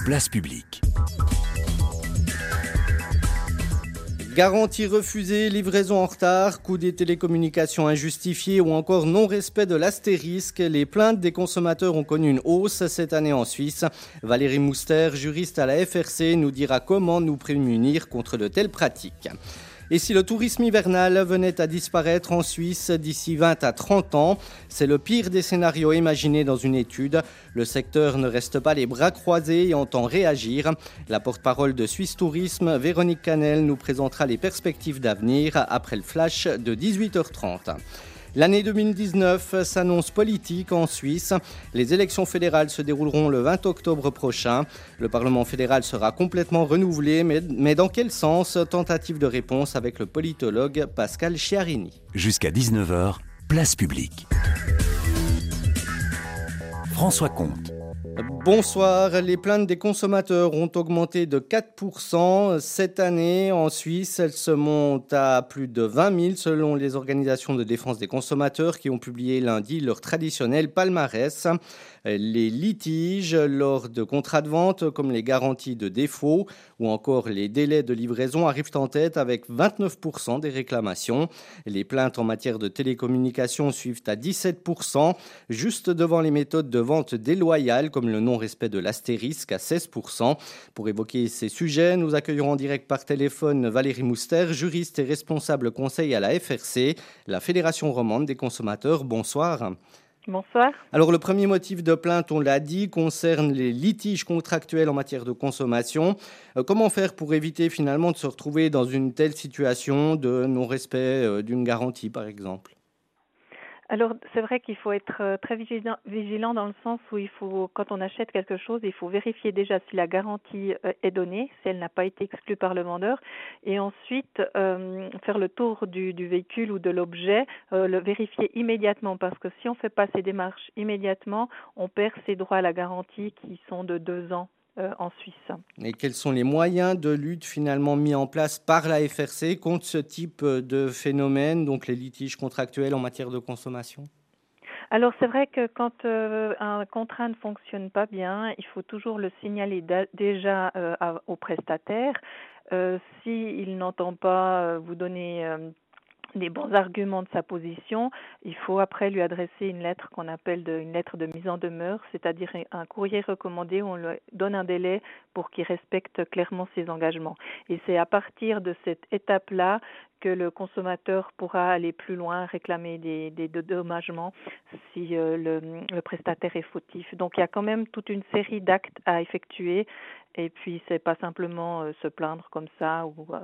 Place publique. Garantie refusée, livraison en retard, coût des télécommunications injustifié ou encore non-respect de l'astérisque. Les plaintes des consommateurs ont connu une hausse cette année en Suisse. Valérie Mouster, juriste à la FRC, nous dira comment nous prémunir contre de telles pratiques. Et si le tourisme hivernal venait à disparaître en Suisse d'ici 20 à 30 ans, c'est le pire des scénarios imaginés dans une étude. Le secteur ne reste pas les bras croisés et entend réagir. La porte-parole de Suisse Tourisme, Véronique Canel, nous présentera les perspectives d'avenir après le flash de 18h30. L'année 2019 s'annonce politique en Suisse. Les élections fédérales se dérouleront le 20 octobre prochain. Le Parlement fédéral sera complètement renouvelé, mais dans quel sens? Tentative de réponse avec le politologue Pascal Chiarini. Jusqu'à 19h, place publique. François Comte. Bonsoir. Les plaintes des consommateurs ont augmenté de 4% cette année. En Suisse, elles se montent à plus de 20 000 selon les organisations de défense des consommateurs qui ont publié lundi leur traditionnel palmarès. Les litiges lors de contrats de vente comme les garanties de défaut ou encore les délais de livraison arrivent en tête avec 29% des réclamations. Les plaintes en matière de télécommunications suivent à 17%, juste devant les méthodes de vente déloyales comme le non-respect de l'astérisque à 16%. Pour évoquer ces sujets, nous accueillerons en direct par téléphone Valérie Mouster, juriste et responsable conseil à la FRC, la Fédération romande des consommateurs. Bonsoir. Bonsoir. Alors le premier motif de plainte, on l'a dit, concerne les litiges contractuels en matière de consommation. Comment faire pour éviter finalement de se retrouver dans une telle situation de non-respect d'une garantie par exemple ? Alors, c'est vrai qu'il faut être très vigilant dans le sens où il faut, quand on achète quelque chose, il faut vérifier déjà si la garantie est donnée, si elle n'a pas été exclue par le vendeur, et ensuite faire le tour du véhicule ou de l'objet, le vérifier immédiatement, parce que si on ne fait pas ces démarches immédiatement, on perd ses droits à la garantie qui sont de 2 ans. En Suisse. Et quels sont les moyens de lutte finalement mis en place par la FRC contre ce type de phénomène, donc les litiges contractuels en matière de consommation ? Alors c'est vrai que quand un contrat ne fonctionne pas bien, il faut toujours le signaler déjà au prestataire. S'il n'entend pas vous donner des bons arguments de sa position, il faut après lui adresser une lettre qu'on appelle une lettre de mise en demeure, c'est-à-dire un courrier recommandé où on lui donne un délai pour qu'il respecte clairement ses engagements. Et c'est à partir de cette étape-là que le consommateur pourra aller plus loin, réclamer des dédommagements si le prestataire est fautif. Donc il y a quand même toute une série d'actes à effectuer et puis c'est pas simplement se plaindre comme ça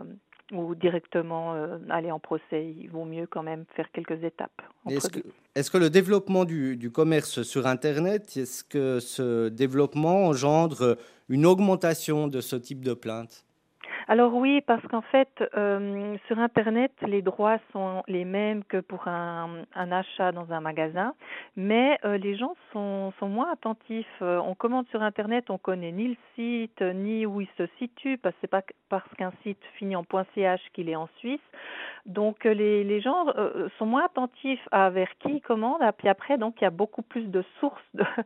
ou directement aller en procès. Il vaut mieux quand même faire quelques étapes. Est-ce que le développement du commerce sur Internet, est-ce que ce développement engendre une augmentation de ce type de plainte ? Alors oui, parce qu'en fait, sur Internet, les droits sont les mêmes que pour un achat dans un magasin, mais les gens sont moins attentifs. On commande sur Internet, on connaît ni le site, ni où il se situe, parce que c'est pas parce qu'un site finit en .ch qu'il est en Suisse. Donc les gens sont moins attentifs à vers qui ils commandent. Et puis après, donc il y a beaucoup plus de sources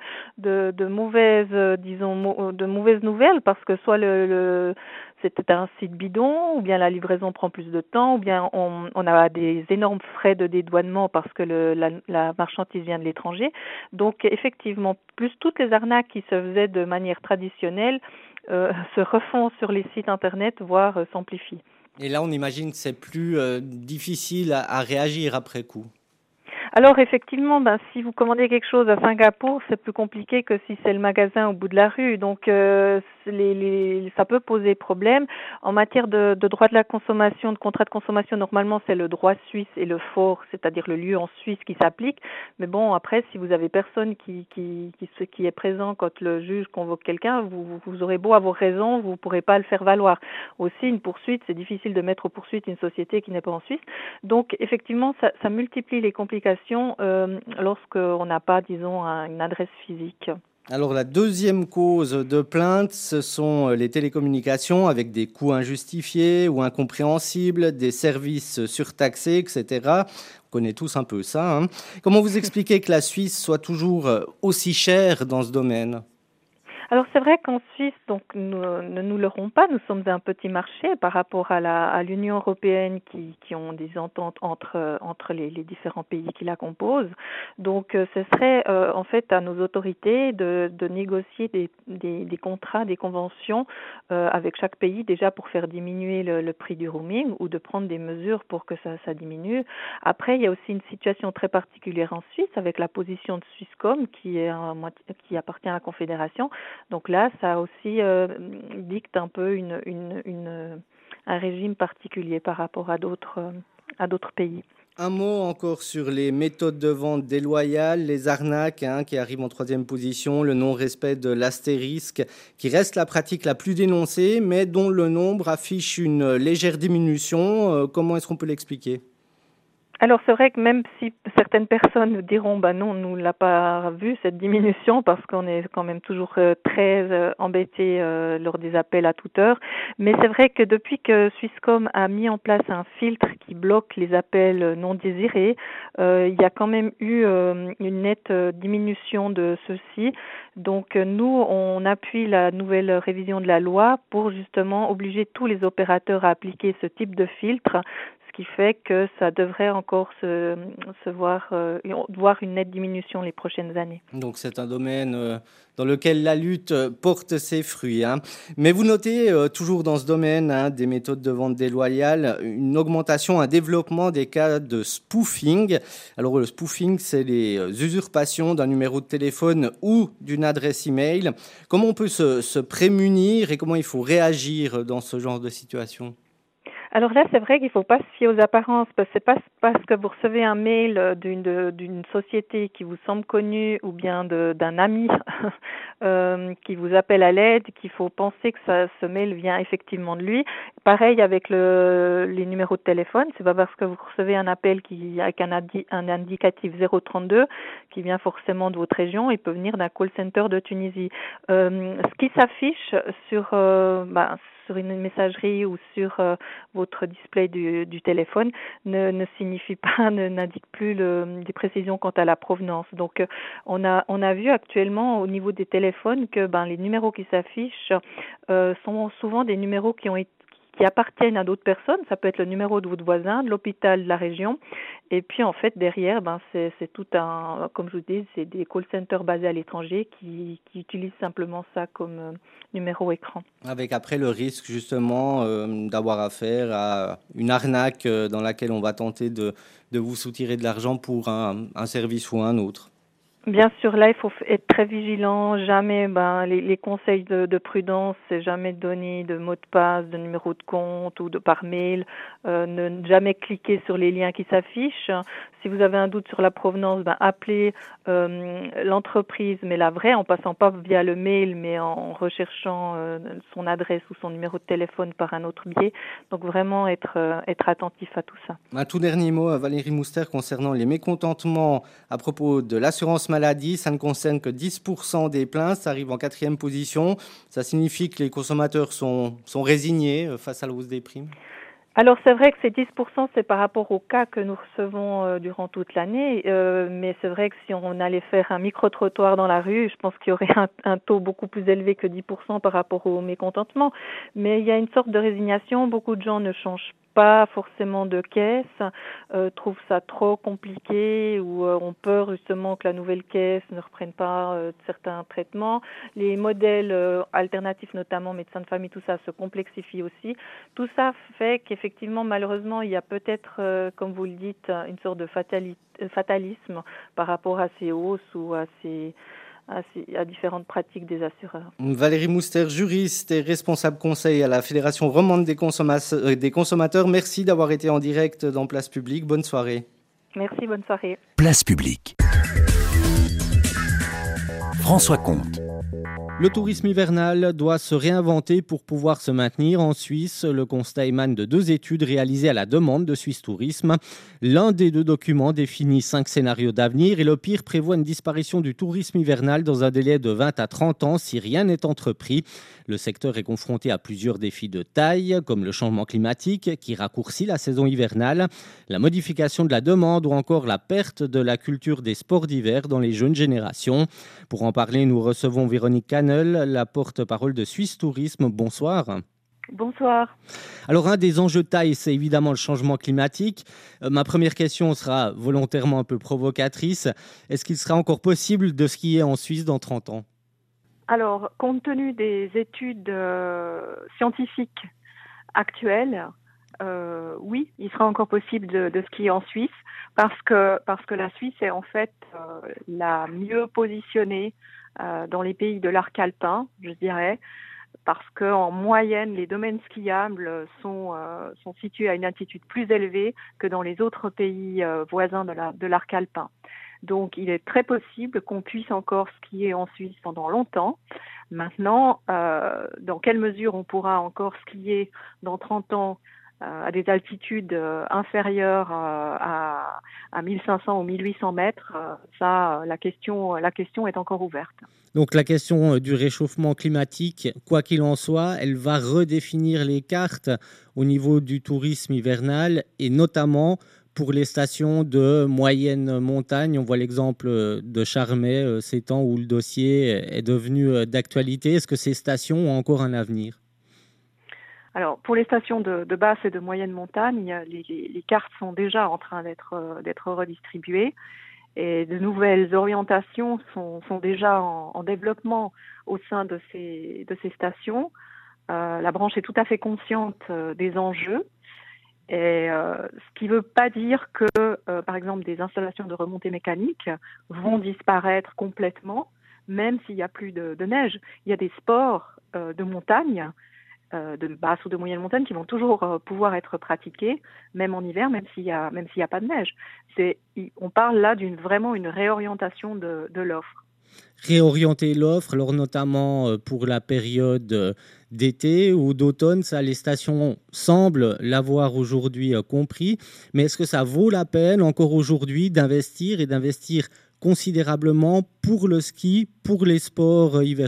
de mauvaises, de mauvaises nouvelles, parce que soit c'était un site bidon, ou bien la livraison prend plus de temps, ou bien on a des énormes frais de dédouanement parce que la marchandise vient de l'étranger. Donc effectivement, plus toutes les arnaques qui se faisaient de manière traditionnelle se refont sur les sites internet, voire s'amplifient. Et là, on imagine que c'est plus difficile à réagir après coup. Alors effectivement, si vous commandez quelque chose à Singapour, c'est plus compliqué que si c'est le magasin au bout de la rue. Donc ça peut poser problème. En matière de droit de la consommation, de contrat de consommation, normalement c'est le droit suisse et le fort, c'est-à-dire le lieu en Suisse qui s'applique. Mais bon, après, si vous avez personne qui est présent quand le juge convoque quelqu'un, vous aurez beau avoir raison, vous ne pourrez pas le faire valoir. Aussi, une poursuite, c'est difficile de mettre aux poursuites une société qui n'est pas en Suisse. Donc effectivement, ça multiplie les complications lorsqu'on n'a pas, disons, une adresse physique. Alors la deuxième cause de plainte, ce sont les télécommunications avec des coûts injustifiés ou incompréhensibles, des services surtaxés, etc. On connaît tous un peu ça. Comment vous expliquez que la Suisse soit toujours aussi chère dans ce domaine ? Alors c'est vrai qu'en Suisse, donc ne nous leurrons pas, nous sommes un petit marché par rapport à l'Union européenne qui ont des ententes entre les différents pays qui la composent. Donc ce serait en fait à nos autorités de négocier des contrats, des conventions avec chaque pays déjà pour faire diminuer le prix du roaming ou de prendre des mesures pour que ça diminue. Après, il y a aussi une situation très particulière en Suisse avec la position de Swisscom qui appartient à la Confédération. Donc là, ça aussi dicte un peu un régime particulier par rapport à d'autres pays. Un mot encore sur les méthodes de vente déloyales, les arnaques qui arrivent en troisième position, le non-respect de l'astérisque qui reste la pratique la plus dénoncée mais dont le nombre affiche une légère diminution. Comment est-ce qu'on peut l'expliquer ? Alors c'est vrai que même si certaines personnes diront non, nous l'a pas vu cette diminution parce qu'on est quand même toujours très embêtés lors des appels à toute heure, mais c'est vrai que depuis que Swisscom a mis en place un filtre qui bloque les appels non désirés, il y a quand même eu une nette diminution de ceux-ci. Donc nous, on appuie la nouvelle révision de la loi pour justement obliger tous les opérateurs à appliquer ce type de filtre, ce qui fait que ça devrait encore voir une nette diminution les prochaines années. Donc c'est un domaine dans lequel la lutte porte ses fruits. Mais vous notez toujours dans ce domaine des méthodes de vente déloyales une augmentation, un développement des cas de spoofing. Alors le spoofing, c'est les usurpations d'un numéro de téléphone ou d'une adresse email. Comment on peut se prémunir et comment il faut réagir dans ce genre de situation ? Alors là, c'est vrai qu'il ne faut pas se fier aux apparences, parce que c'est pas parce que vous recevez un mail d'une société qui vous semble connue ou bien d'un ami qui vous appelle à l'aide qu'il faut penser que ce mail vient effectivement de lui. Pareil avec les numéros de téléphone, c'est pas parce que vous recevez un appel avec un indicatif 032 qui vient forcément de votre région, il peut venir d'un call center de Tunisie. Ce qui s'affiche sur une messagerie ou sur votre display du téléphone ne signifie pas, n'indique plus des précisions quant à la provenance. Donc on a vu actuellement au niveau des téléphones que les numéros qui s'affichent sont souvent des numéros qui appartiennent à d'autres personnes. Ça peut être le numéro de votre voisin, de l'hôpital de la région. Et puis, en fait, derrière, c'est tout comme je vous dis, c'est des call centers basés à l'étranger qui utilisent simplement ça comme numéro écran. Avec après le risque, justement, d'avoir affaire à une arnaque dans laquelle on va tenter de vous soutirer de l'argent pour un service ou un autre. Bien sûr, là, il faut être très vigilant. Jamais, les conseils de prudence, c'est jamais donner de mot de passe, de numéro de compte ou par mail. Ne jamais cliquer sur les liens qui s'affichent. Si vous avez un doute sur la provenance, appelez l'entreprise, mais la vraie, en passant pas via le mail, mais en recherchant son adresse ou son numéro de téléphone par un autre biais. Donc vraiment être attentif à tout ça. Un tout dernier mot, Valérie Mouster, concernant les mécontentements à propos de l'assurance maladie. Ça ne concerne que 10% des plaintes, ça arrive en 4e position. Ça signifie que les consommateurs sont résignés face à la hausse des primes. Alors c'est vrai que ces 10%, c'est par rapport aux cas que nous recevons durant toute l'année, mais c'est vrai que si on allait faire un micro-trottoir dans la rue, je pense qu'il y aurait un taux beaucoup plus élevé que 10% par rapport au mécontentement. Mais il y a une sorte de résignation, beaucoup de gens ne changent pas forcément de caisse, trouvent ça trop compliqué ou ont peur justement que la nouvelle caisse ne reprenne pas certains traitements. Les modèles alternatifs, notamment médecins de famille, tout ça se complexifie aussi. Tout ça fait qu'effectivement, malheureusement, il y a peut-être, comme vous le dites, une sorte de fatalisme par rapport à ces hausses ou à différentes pratiques des assureurs. Valérie Mouster, juriste et responsable conseil à la Fédération romande des consommateurs. Merci d'avoir été en direct dans Place Publique. Bonne soirée. Merci, bonne soirée. Place Publique. François Comte. Le tourisme hivernal doit se réinventer pour pouvoir se maintenir en Suisse. Le constat émane de 2 études réalisées à la demande de Suisse Tourisme. L'un des 2 documents définit 5 scénarios d'avenir et le pire prévoit une disparition du tourisme hivernal dans un délai de 20 à 30 ans si rien n'est entrepris. Le secteur est confronté à plusieurs défis de taille, comme le changement climatique qui raccourcit la saison hivernale, la modification de la demande ou encore la perte de la culture des sports d'hiver dans les jeunes générations. Pour en parler, nous recevons Véronique Kahn, Chanel, la porte-parole de Suisse Tourisme. Bonsoir. Bonsoir. Alors, un des enjeux de taille, c'est évidemment le changement climatique. Ma première question sera volontairement un peu provocatrice. Est-ce qu'il sera encore possible de skier en Suisse dans 30 ans ? Alors, compte tenu des études scientifiques actuelles, oui, il sera encore possible de skier en Suisse parce que la Suisse est en fait la mieux positionnée dans les pays de l'arc alpin, je dirais, parce qu'en moyenne, les domaines skiables sont situés à une altitude plus élevée que dans les autres pays voisins de l'arc alpin. Donc, il est très possible qu'on puisse encore skier en Suisse pendant longtemps. Maintenant, dans quelle mesure on pourra encore skier dans 30 ans à des altitudes inférieures à 1500 ou 1800 mètres, la question est encore ouverte. Donc la question du réchauffement climatique, quoi qu'il en soit, elle va redéfinir les cartes au niveau du tourisme hivernal et notamment pour les stations de moyenne montagne. On voit l'exemple de Charmey ces temps où le dossier est devenu d'actualité. Est-ce que ces stations ont encore un avenir ? Alors, pour les stations de basse et de moyenne montagne, les cartes sont déjà en train d'être redistribuées. Et de nouvelles orientations sont déjà en développement au sein de ces stations. La branche est tout à fait consciente des enjeux. Et ce qui ne veut pas dire que, par exemple, des installations de remontée mécanique vont disparaître complètement, même s'il n'y a plus de neige. Il y a des sports de montagne, de basse ou de moyenne montagne, qui vont toujours pouvoir être pratiqués, même en hiver, même s'il y a pas de neige. On parle là vraiment une réorientation de l'offre. Réorienter l'offre, alors notamment pour la période d'été ou d'automne, ça les stations semblent l'avoir aujourd'hui compris, mais est-ce que ça vaut la peine encore aujourd'hui d'investir considérablement pour le ski, pour les sports hivernaux ?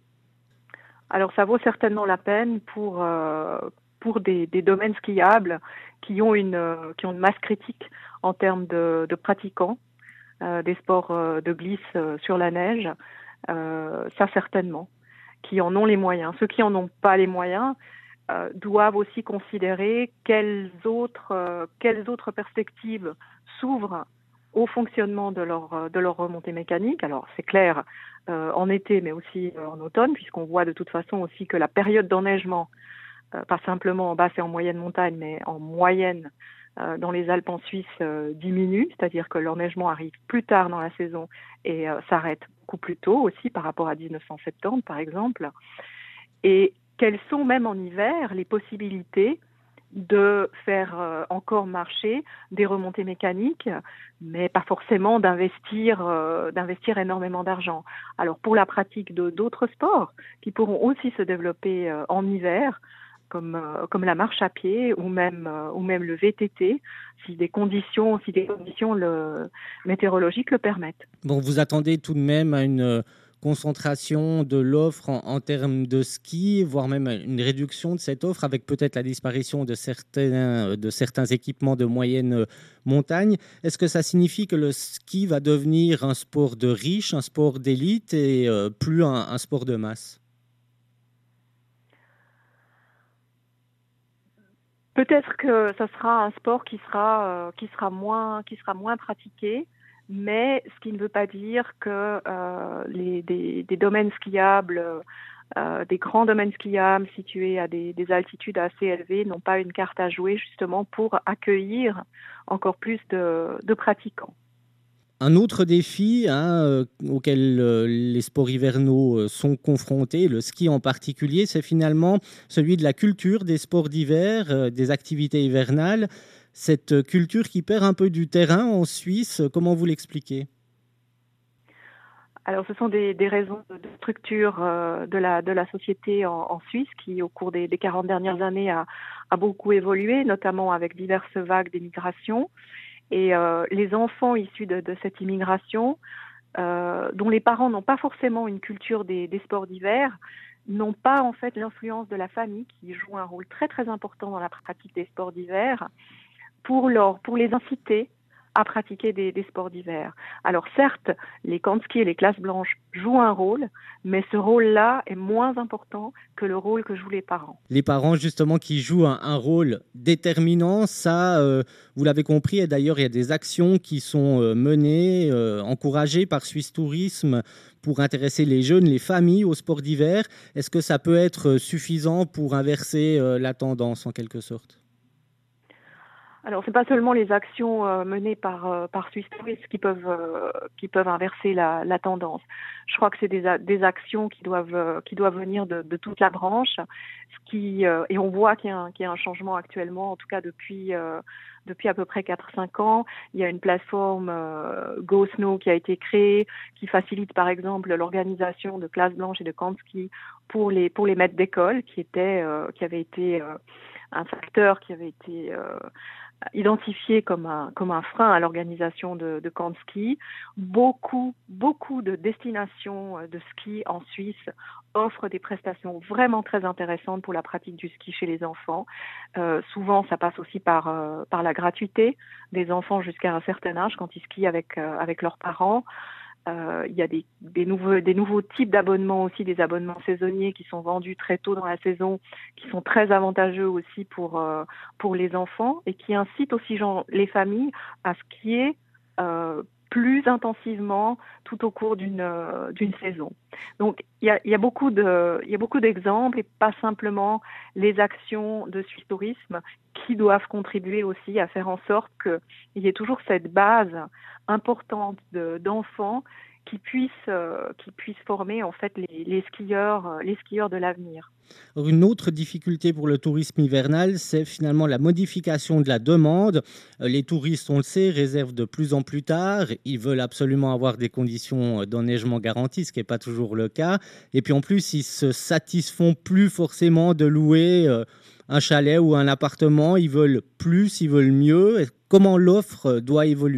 Alors ça vaut certainement la peine pour des domaines skiables qui ont une masse critique en termes de pratiquants, des sports de glisse sur la neige, ça certainement, qui en ont les moyens. Ceux qui en ont pas les moyens doivent aussi considérer quelles autres perspectives s'ouvrent au fonctionnement de leur remontée mécanique. Alors c'est clair en été, mais aussi en automne, puisqu'on voit de toute façon aussi que la période d'enneigement, pas simplement en basse et en moyenne montagne, mais en moyenne dans les Alpes en Suisse diminue, c'est-à-dire que l'enneigement arrive plus tard dans la saison et s'arrête beaucoup plus tôt aussi par rapport à 1970 par exemple. Et quelles sont même en hiver les possibilités de faire encore marcher des remontées mécaniques, mais pas forcément d'investir énormément d'argent. Alors pour la pratique d'autres sports qui pourront aussi se développer en hiver, comme la marche à pied ou même le VTT, si des conditions météorologiques le permettent. Bon, vous attendez tout de même à une concentration de l'offre en termes de ski, voire même une réduction de cette offre avec peut-être la disparition de certains équipements de moyenne montagne. Est-ce que ça signifie que le ski va devenir un sport de riche, un sport d'élite et plus un sport de masse ? Peut-être que ça sera un sport qui sera moins pratiqué, mais ce qui ne veut pas dire que des domaines skiables, des grands domaines skiables situés à des altitudes assez élevées n'ont pas une carte à jouer justement pour accueillir encore plus de pratiquants. Un autre défi auquel les sports hivernaux sont confrontés, le ski en particulier, c'est finalement celui de la culture des sports d'hiver, des activités hivernales. Cette culture qui perd un peu du terrain en Suisse, comment vous l'expliquez ? Alors, ce sont des raisons de structure de la société en Suisse qui, au cours des 40 dernières années, a beaucoup évolué, notamment avec diverses vagues d'émigration. Et les enfants issus de cette immigration, dont les parents n'ont pas forcément une culture des sports d'hiver, n'ont pas en fait l'influence de la famille qui joue un rôle très très important dans la pratique des sports d'hiver pour les inciter à pratiquer des sports d'hiver. Alors certes, les camps de ski et les classes blanches jouent un rôle, mais ce rôle-là est moins important que le rôle que jouent les parents. Les parents, justement, qui jouent un rôle déterminant, ça, vous l'avez compris, et d'ailleurs, il y a des actions qui sont menées, encouragées par Suisse Tourisme pour intéresser les jeunes, les familles au sport d'hiver. Est-ce que ça peut être suffisant pour inverser la tendance, en quelque sorte ? Alors, c'est pas seulement les actions menées par Swiss Tourisme qui peuvent inverser la tendance. Je crois que c'est des actions qui doivent venir de toute la branche, et on voit qu'il y a un changement actuellement, en tout cas depuis à peu près 4-5 ans. Il y a une plateforme GoSnow qui a été créée, qui facilite par exemple l'organisation de classes blanches et de camps de ski pour les maîtres d'école, qui avait été un facteur qui avait été identifié comme un frein à l'organisation de camps de ski. Beaucoup de destinations de ski en Suisse offrent des prestations vraiment très intéressantes pour la pratique du ski chez les enfants. Souvent, ça passe aussi par la gratuité des enfants jusqu'à un certain âge quand ils skient avec leurs parents. Il y a des nouveaux types d'abonnements aussi, des abonnements saisonniers qui sont vendus très tôt dans la saison, qui sont très avantageux aussi pour les enfants et qui incitent aussi les familles à skier plus intensivement tout au cours d'une saison. Donc il y a beaucoup d'exemples et pas simplement les actions de Suisse Tourisme qui doivent contribuer aussi à faire en sorte qu'il y ait toujours cette base importante d'enfants qui puissent former en fait les skieurs de l'avenir. Une autre difficulté pour le tourisme hivernal, c'est finalement la modification de la demande. Les touristes, on le sait, réservent de plus en plus tard. Ils veulent absolument avoir des conditions d'enneigement garanties, ce qui n'est pas toujours le cas. Et puis en plus, ils se satisfont plus forcément de louer un chalet ou un appartement. Ils veulent plus, ils veulent mieux. Comment l'offre doit évoluer ?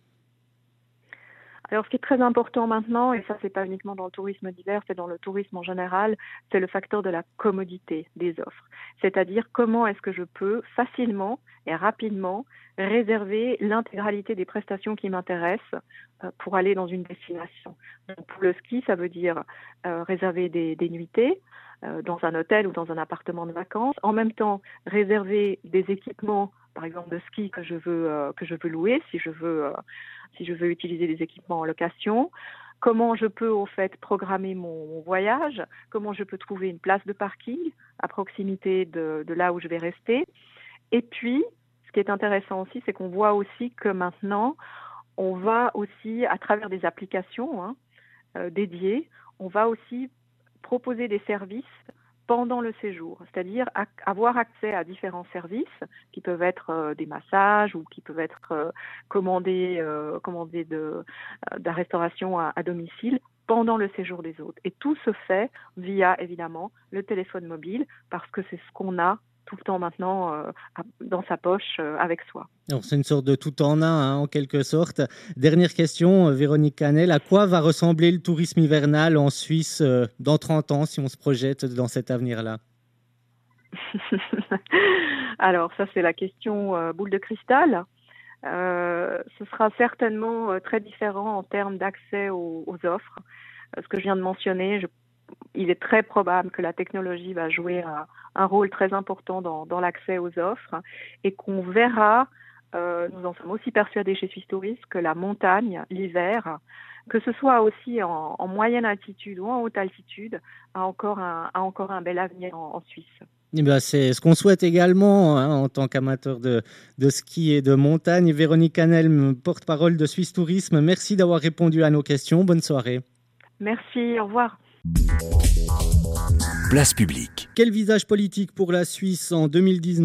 Alors, ce qui est très important maintenant, et ça, c'est pas uniquement dans le tourisme d'hiver, c'est dans le tourisme en général, c'est le facteur de la commodité des offres. C'est-à-dire, comment est-ce que je peux facilement et rapidement réserver l'intégralité des prestations qui m'intéressent pour aller dans une destination. Donc, pour le ski, ça veut dire réserver des nuitées dans un hôtel ou dans un appartement de vacances. En même temps, réserver des équipements, par exemple de ski que je veux louer, si je veux utiliser des équipements en location. Comment je peux au fait programmer mon voyage, comment je peux trouver une place de parking à proximité de là où je vais rester. Et puis, ce qui est intéressant aussi, c'est qu'on voit aussi que maintenant, on va aussi, à travers des applications dédiées, on va aussi proposer des services pendant le séjour, c'est-à-dire avoir accès à différents services qui peuvent être des massages ou qui peuvent être commandés de la restauration à domicile pendant le séjour des autres. Et tout se fait via, évidemment, le téléphone mobile parce que c'est ce qu'on a tout le temps maintenant dans sa poche avec soi. Alors, c'est une sorte de tout en un, en quelque sorte. Dernière question, Véronique Canel, à quoi va ressembler le tourisme hivernal en Suisse dans 30 ans, si on se projette dans cet avenir-là ? Alors, ça, c'est la question boule de cristal. Ce sera certainement très différent en termes d'accès aux offres. Ce que je viens de mentionner, il est très probable que la technologie va jouer un rôle très important dans l'accès aux offres et qu'on verra, nous en sommes aussi persuadés chez Suisse Tourisme, que la montagne, l'hiver, que ce soit aussi en moyenne altitude ou en haute altitude, a encore un bel avenir en Suisse. Eh bien, c'est ce qu'on souhaite également en tant qu'amateur de ski et de montagne. Véronique Canel, porte-parole de Suisse Tourisme, merci d'avoir répondu à nos questions. Bonne soirée. Merci, au revoir. Place publique. Quel visage politique pour la Suisse en 2019 ?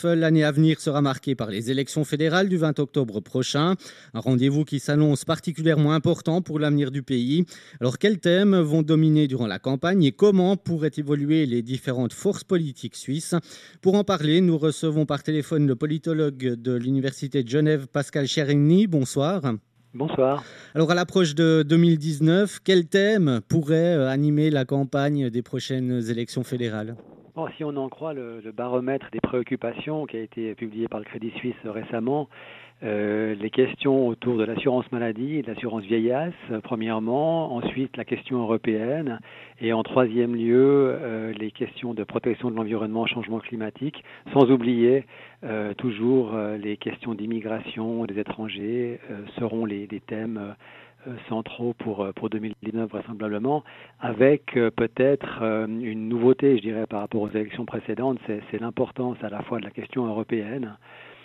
L'année à venir sera marquée par les élections fédérales du 20 octobre prochain. Un rendez-vous qui s'annonce particulièrement important pour l'avenir du pays. Alors, quels thèmes vont dominer durant la campagne et comment pourraient évoluer les différentes forces politiques suisses ? Pour en parler, nous recevons par téléphone le politologue de l'Université de Genève, Pascal Cherigny. Bonsoir. Bonsoir. Alors, à l'approche de 2019, quel thème pourrait animer la campagne des prochaines élections fédérales ? Bon, si on en croit le baromètre des préoccupations qui a été publié par le Crédit Suisse récemment, les questions autour de l'assurance maladie et de l'assurance vieillesse, premièrement, ensuite la question européenne, et en troisième lieu, les questions de protection de l'environnement, changement climatique, sans oublier toujours les questions d'immigration des étrangers seront les thèmes centraux pour 2019 vraisemblablement, avec peut-être une nouveauté, je dirais, par rapport aux élections précédentes, c'est l'importance à la fois de la question européenne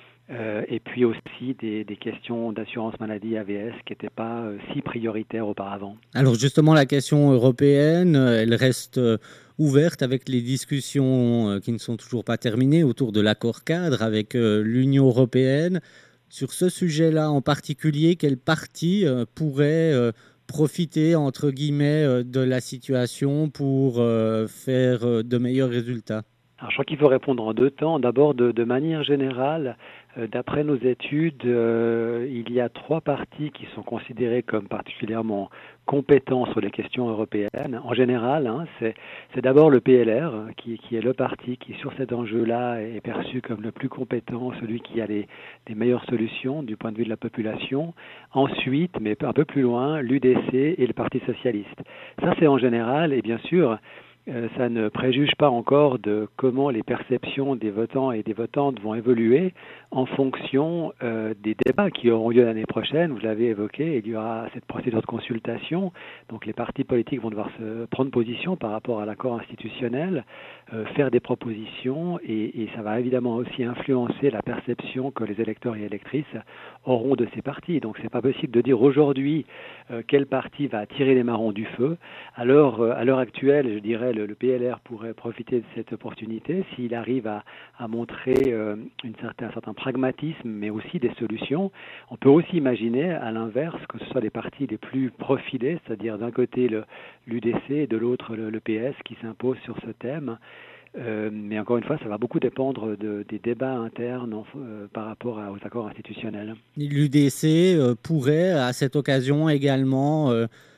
et puis aussi des questions d'assurance maladie AVS qui n'étaient pas si prioritaires auparavant. Alors justement, la question européenne, elle reste ouverte avec les discussions qui ne sont toujours pas terminées autour de l'accord cadre avec l'Union européenne. Sur ce sujet-là en particulier, quel parti pourrait profiter, entre guillemets, de la situation pour faire de meilleurs résultats ? Alors, je crois qu'il faut répondre en deux temps. D'abord, de manière générale, d'après nos études, il y a 3 partis qui sont considérés comme particulièrement compétents sur les questions européennes. En général, c'est d'abord le PLR, qui est le parti qui, sur cet enjeu-là, est perçu comme le plus compétent, celui qui a les meilleures solutions du point de vue de la population. Ensuite, mais un peu plus loin, l'UDC et le Parti socialiste. Ça, c'est en général, et bien sûr, ça ne préjuge pas encore de comment les perceptions des votants et des votantes vont évoluer en fonction des débats qui auront lieu l'année prochaine. Vous l'avez évoqué, il y aura cette procédure de consultation. Donc les partis politiques vont devoir se prendre position par rapport à l'accord institutionnel, faire des propositions et ça va évidemment aussi influencer la perception que les électeurs et électrices auront de ces partis. Donc c'est pas possible de dire aujourd'hui quel parti va tirer les marrons du feu. Alors à l'heure actuelle, je dirais le PLR pourrait profiter de cette opportunité s'il arrive à montrer un certain pragmatisme, mais aussi des solutions. On peut aussi imaginer, à l'inverse, que ce soit les partis les plus profilés, c'est-à-dire d'un côté l'UDC et de l'autre le PS qui s'impose sur ce thème. Mais encore une fois, ça va beaucoup dépendre des débats internes par rapport aux accords institutionnels. L'UDC pourrait, à cette occasion également,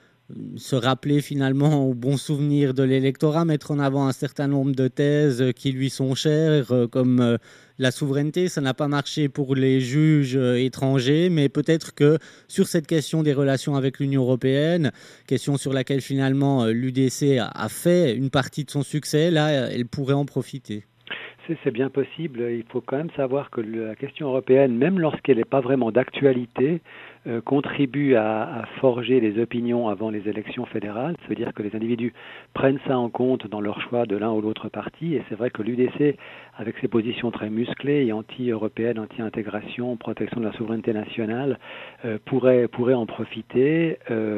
se rappeler finalement au bon souvenir de l'électorat, mettre en avant un certain nombre de thèses qui lui sont chères, comme la souveraineté. Ça n'a pas marché pour les juges étrangers, mais peut-être que sur cette question des relations avec l'Union européenne, question sur laquelle finalement l'UDC a fait une partie de son succès, là, elle pourrait en profiter. C'est bien possible. Il faut quand même savoir que la question européenne, même lorsqu'elle n'est pas vraiment d'actualité, contribue à forger les opinions avant les élections fédérales. Ça veut dire que les individus prennent ça en compte dans leur choix de l'un ou l'autre parti. Et c'est vrai que l'UDC, avec ses positions très musclées et anti-européennes, anti-intégration, protection de la souveraineté nationale, pourrait en profiter.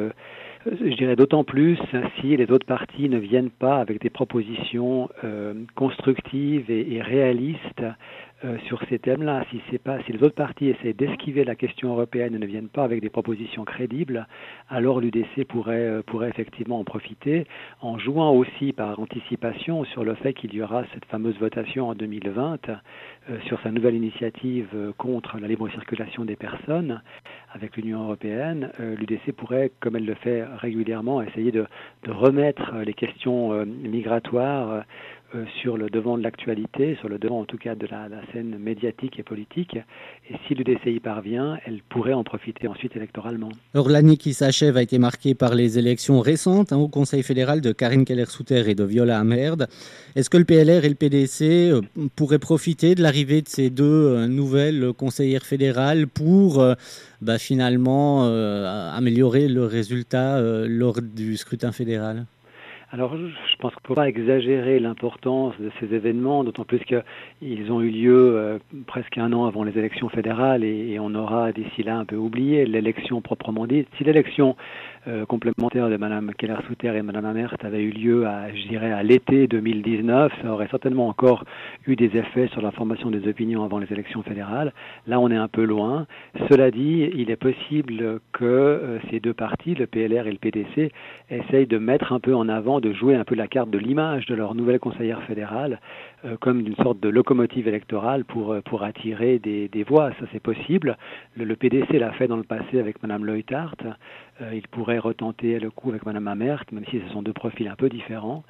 Je dirais d'autant plus si les autres partis ne viennent pas avec des propositions constructives et réalistes sur ces thèmes-là. Si les autres partis essaient d'esquiver la question européenne et ne viennent pas avec des propositions crédibles, alors l'UDC pourrait effectivement en profiter, en jouant aussi par anticipation sur le fait qu'il y aura cette fameuse votation en 2020 sur sa nouvelle initiative contre la libre circulation des personnes avec l'Union européenne. L'UDC pourrait, comme elle le fait régulièrement, essayer de remettre les questions migratoires sur le devant de l'actualité, sur le devant en tout cas de la scène médiatique et politique. Et si l'UDC y parvient, elle pourrait en profiter ensuite électoralement. Alors l'année qui s'achève a été marquée par les élections récentes au Conseil fédéral de Karine Keller-Souter et de Viola Amherd. Est-ce que le PLR et le PDC pourraient profiter de l'arrivée de ces deux nouvelles conseillères fédérales pour finalement améliorer le résultat lors du scrutin fédéral ? Alors, je pense qu'il ne faut pas exagérer l'importance de ces événements, d'autant plus qu'ils ont eu lieu presque un an avant les élections fédérales et on aura d'ici là un peu oublié l'élection proprement dite. Si l'élection complémentaire de Mme Keller-Souter et Mme Amherd avait eu lieu à l'été 2019, ça aurait certainement encore eu des effets sur la formation des opinions avant les élections fédérales. Là, on est un peu loin. Cela dit, il est possible que ces deux partis, le PLR et le PDC, essayent de mettre un peu en avant, de jouer un peu la carte de l'image de leur nouvelle conseillère fédérale comme une sorte de locomotive électorale pour attirer des voix. Ça, c'est possible. Le PDC l'a fait dans le passé avec Mme Leuthard. Il pourrait retenter le coup avec Mme Amherd, même si ce sont deux profils un peu différents.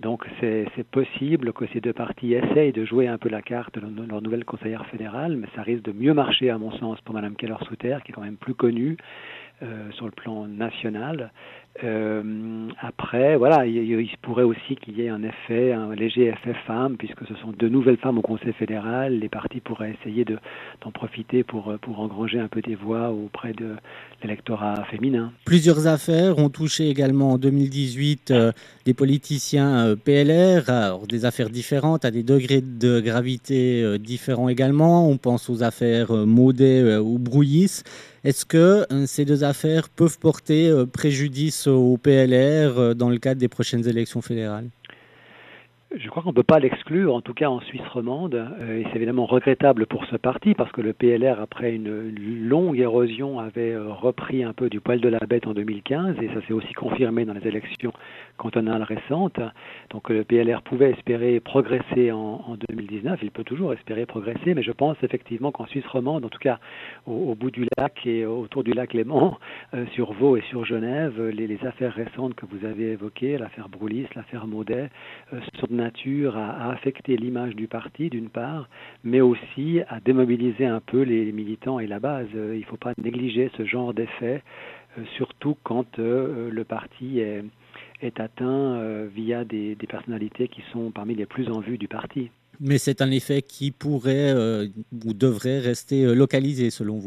Donc c'est possible que ces deux partis essayent de jouer un peu la carte de leur nouvelle conseillère fédérale, mais ça risque de mieux marcher à mon sens pour Mme Keller-Souter, qui est quand même plus connue sur le plan national. Après, voilà, il se pourrait aussi qu'il y ait un léger effet femme, puisque ce sont deux nouvelles femmes au Conseil fédéral. Les partis pourraient essayer d'en profiter pour engranger un peu des voix auprès de l'électorat féminin. Plusieurs affaires ont touché également en 2018 des politiciens PLR, alors des affaires différentes, à des degrés de gravité différents également. On pense aux affaires Maudet ou Brouillis. Est-ce que ces deux affaires peuvent porter préjudice au PLR dans le cadre des prochaines élections fédérales ? Je crois qu'on ne peut pas l'exclure, en tout cas en Suisse romande, et c'est évidemment regrettable pour ce parti, parce que le PLR, après une longue érosion, avait repris un peu du poil de la bête en 2015, et ça s'est aussi confirmé dans les élections cantonales récentes. Donc le PLR pouvait espérer progresser en 2019, il peut toujours espérer progresser, mais je pense effectivement qu'en Suisse romande, en tout cas au bout du lac et autour du lac Léman, sur Vaud et sur Genève, les affaires récentes que vous avez évoquées, l'affaire Brouillis, l'affaire Maudet, sont de nature à affecter l'image du parti d'une part, mais aussi à démobiliser un peu les militants et la base. Il ne faut pas négliger ce genre d'effet, surtout quand le parti est atteint via des personnalités qui sont parmi les plus en vue du parti. Mais c'est un effet qui pourrait ou devrait rester localisé selon vous ?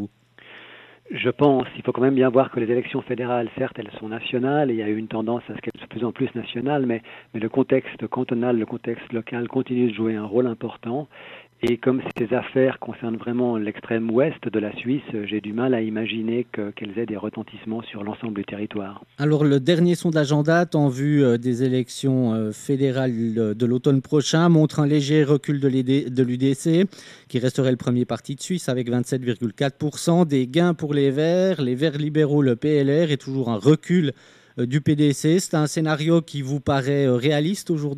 Je pense, il faut quand même bien voir que les élections fédérales, certes, elles sont nationales, et il y a eu une tendance à ce qu'elles soient de plus en plus nationales, mais le contexte cantonal, le contexte local continue de jouer un rôle important. Et comme ces affaires concernent vraiment l'extrême ouest de la Suisse, j'ai du mal à imaginer qu'elles aient des retentissements sur l'ensemble du territoire. Alors le dernier sondage en date en vue des élections fédérales de l'automne prochain montre un léger recul de l'UDC, qui resterait le premier parti de Suisse avec 27,4%, des gains pour les Verts libéraux, le PLR, et toujours un recul du PDC. C'est un scénario qui vous paraît réaliste aujourd'hui ?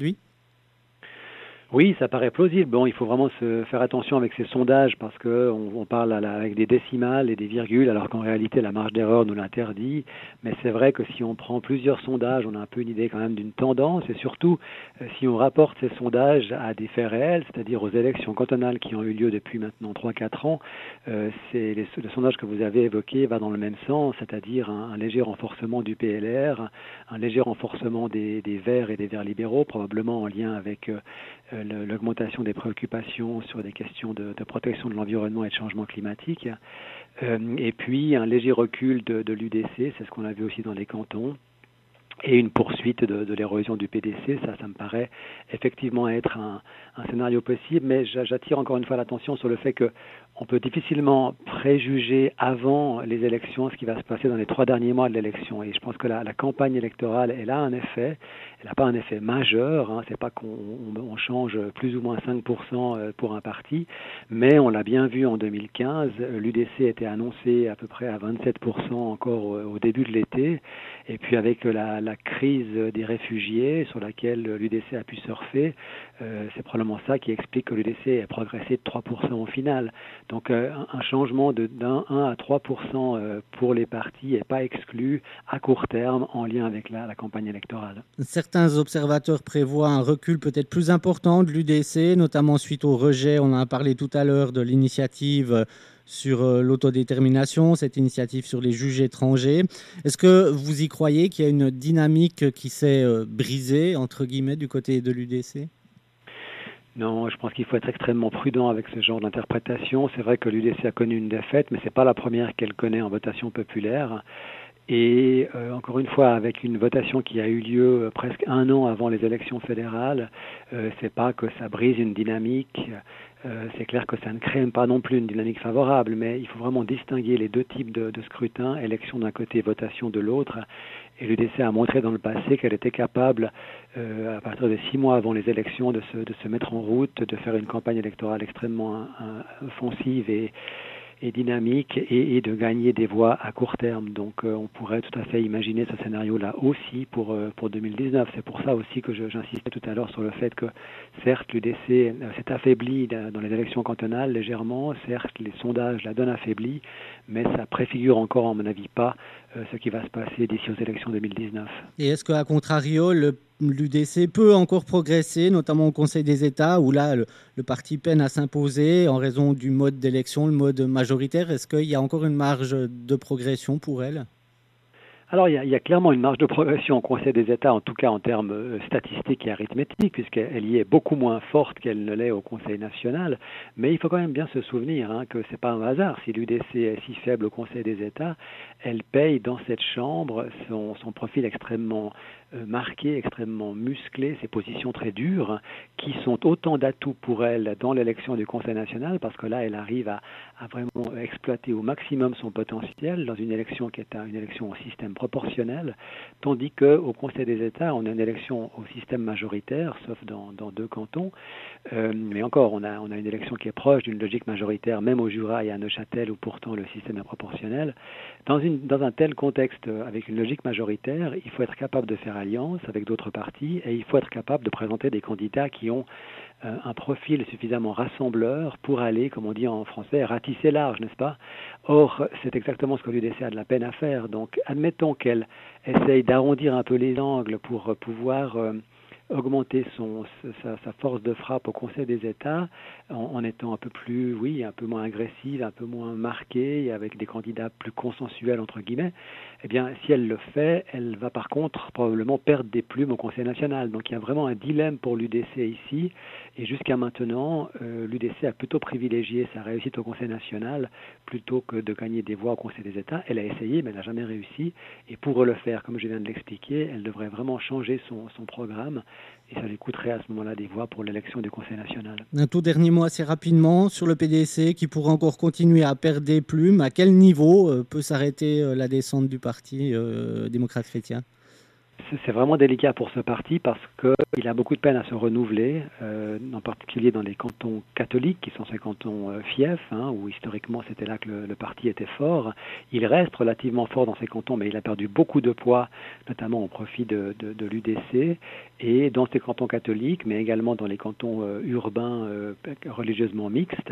Oui, ça paraît plausible. Bon, il faut vraiment se faire attention avec ces sondages parce qu'on parle avec des décimales et des virgules, alors qu'en réalité, la marge d'erreur nous l'interdit. Mais c'est vrai que si on prend plusieurs sondages, on a un peu une idée quand même d'une tendance. Et surtout, si on rapporte ces sondages à des faits réels, c'est-à-dire aux élections cantonales qui ont eu lieu depuis maintenant 3-4 ans, le sondage que vous avez évoqué va dans le même sens, c'est-à-dire un léger renforcement du PLR, un léger renforcement des Verts et des Verts libéraux, probablement en lien avec l'augmentation des préoccupations sur des questions de protection de l'environnement et de changement climatique, et puis un léger recul de l'UDC, c'est ce qu'on a vu aussi dans les cantons, et une poursuite de l'érosion du PDC. Ça me paraît effectivement être un scénario possible, mais j'attire encore une fois l'attention sur le fait qu'on peut difficilement préjuger avant les élections ce qui va se passer dans les 3 derniers mois de l'élection. Et je pense que la campagne électorale, elle a un effet. Elle n'a pas un effet majeur. C'est pas qu'on change plus ou moins 5% pour un parti, mais on l'a bien vu en 2015. L'UDC était annoncé à peu près à 27% encore au début de l'été. Et puis avec la crise des réfugiés sur laquelle l'UDC a pu surfer, c'est probablement ça qui explique que l'UDC ait progressé de 3% au final. Donc un changement d'un 1 à 3% pour les partis n'est pas exclu à court terme en lien avec la campagne électorale. Certains observateurs prévoient un recul peut-être plus important de l'UDC, notamment suite au rejet, on en a parlé tout à l'heure, de l'initiative sur l'autodétermination, cette initiative sur les juges étrangers. Est-ce que vous y croyez qu'il y a une dynamique qui s'est brisée, entre guillemets, du côté de l'UDC ? Non, je pense qu'il faut être extrêmement prudent avec ce genre d'interprétation. C'est vrai que l'UDC a connu une défaite, mais ce n'est pas la première qu'elle connaît en votation populaire. Et encore une fois, avec une votation qui a eu lieu presque 1 an avant les élections fédérales, c'est pas que ça brise une dynamique. C'est clair que ça ne crée pas non plus une dynamique favorable, mais il faut vraiment distinguer les deux types de scrutin, élection d'un côté, votation de l'autre. Et l'UDC a montré dans le passé qu'elle était capable, à partir de 6 mois avant les élections, de se mettre en route, de faire une campagne électorale extrêmement offensive et dynamique et de gagner des voix à court terme. Donc on pourrait tout à fait imaginer ce scénario-là aussi pour 2019. C'est pour ça aussi que j'insistais tout à l'heure sur le fait que certes l'UDC s'est affaibli dans les élections cantonales légèrement, certes les sondages la donnent affaiblie, mais ça préfigure encore à mon avis pas ce qui va se passer d'ici aux élections 2019. Et est-ce qu'à contrario, le l'UDC peut encore progresser, notamment au Conseil des États, où là, le parti peine à s'imposer en raison du mode d'élection, le mode majoritaire. Est-ce qu'il y a encore une marge de progression pour elle ? Alors, il y a clairement une marge de progression au Conseil des États, en tout cas en termes statistiques et arithmétiques, puisqu'elle y est beaucoup moins forte qu'elle ne l'est au Conseil national. Mais il faut quand même bien se souvenir que ce n'est pas un hasard. Si l'UDC est si faible au Conseil des États, elle paye dans cette Chambre son profil extrêmement marqué, extrêmement musclé, ses positions très dures, qui sont autant d'atouts pour elle dans l'élection du Conseil national, parce que là, elle arrive à vraiment exploiter au maximum son potentiel dans une élection qui est une élection au système proportionnel, tandis qu'au Conseil des États, on a une élection au système majoritaire, sauf dans 2 cantons, mais encore, on a une élection qui est proche d'une logique majoritaire, même au Jura et à Neuchâtel, où pourtant le système est proportionnel. Dans un tel contexte, avec une logique majoritaire, il faut être capable de faire alliance avec d'autres partis et il faut être capable de présenter des candidats qui ont un profil suffisamment rassembleur pour aller, comme on dit en français, ratisser large, n'est-ce pas? Or, c'est exactement ce que l'UDC a de la peine à faire. Donc, admettons qu'elle essaye d'arrondir un peu les angles pour pouvoir augmenter sa force de frappe au Conseil des États en étant un peu moins agressive, un peu moins marquée, avec des candidats plus consensuels, entre guillemets. Eh bien, si elle le fait, elle va par contre probablement perdre des plumes au Conseil national. Donc, il y a vraiment un dilemme pour l'UDC ici. Et jusqu'à maintenant, l'UDC a plutôt privilégié sa réussite au Conseil national plutôt que de gagner des voix au Conseil des États. Elle a essayé, mais elle n'a jamais réussi. Et pour le faire, comme je viens de l'expliquer, elle devrait vraiment changer son programme. Et ça lui coûterait à ce moment-là des voix pour l'élection du Conseil national. Un tout dernier mot assez rapidement sur le PDC qui pourrait encore continuer à perdre des plumes. À quel niveau peut s'arrêter la descente du parti démocrate chrétien ? C'est vraiment délicat pour ce parti parce qu'il a beaucoup de peine à se renouveler, en particulier dans les cantons catholiques, qui sont ces cantons fiefs, où historiquement c'était là que le parti était fort. Il reste relativement fort dans ces cantons, mais il a perdu beaucoup de poids, notamment au profit de l'UDC. Et dans ces cantons catholiques, mais également dans les cantons urbains religieusement mixtes,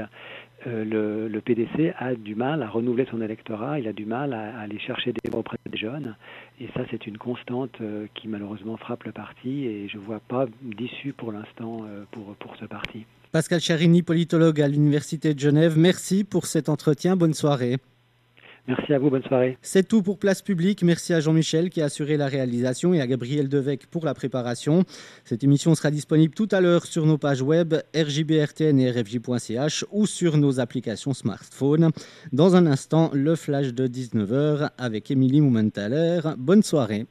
le PDC a du mal à renouveler son électorat, il a du mal à aller chercher des voix auprès des jeunes. Et ça, c'est une constante qui malheureusement frappe le parti et je ne vois pas d'issue pour l'instant pour ce parti. Pascal Charini, politologue à l'Université de Genève, merci pour cet entretien. Bonne soirée. Merci à vous, bonne soirée. C'est tout pour Place Publique. Merci à Jean-Michel qui a assuré la réalisation et à Gabriel Devec pour la préparation. Cette émission sera disponible tout à l'heure sur nos pages web rjbrtn et rfj.ch ou sur nos applications smartphone. Dans un instant, le flash de 19h avec Émilie Mumenthaler. Bonne soirée.